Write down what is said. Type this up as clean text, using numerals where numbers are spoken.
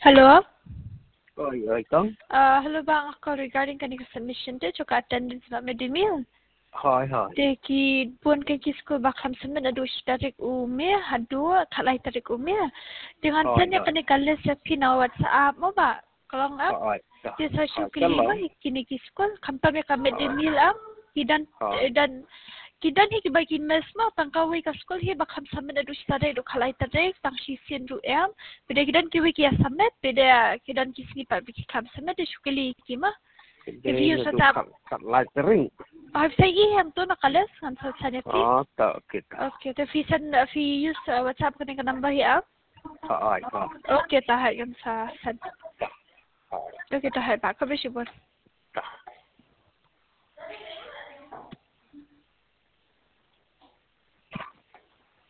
Hello? Kang? Hello bang ako regarding kanina submission te choka attendance na medimil. Hi. Te ki pun kan ki school bakam semen adu tarik ume hadu kalai tarik ume. Dengan tanya kani kales ya pina WhatsApp mo ba? Kalau ngap. Te sa shu kili ba kini ki school kampa me ka medimil ang kidan kidan hi bagi mes ma tangkawai ka school hi bakam samen adu tarik do kalai tarik tang sisin ru em. Beda kidan ki wiki samet beda kidan ki sini pa biki kam samet de shukili ki ma. Review sa tap. Kat light ring. Saya yang tu nak kales kan saya please. Tak kita. Okay, tapi fi use WhatsApp kan dengan number ya. Hai. Okay, tahan kan sa. Okay, tahan pak. Kau bersih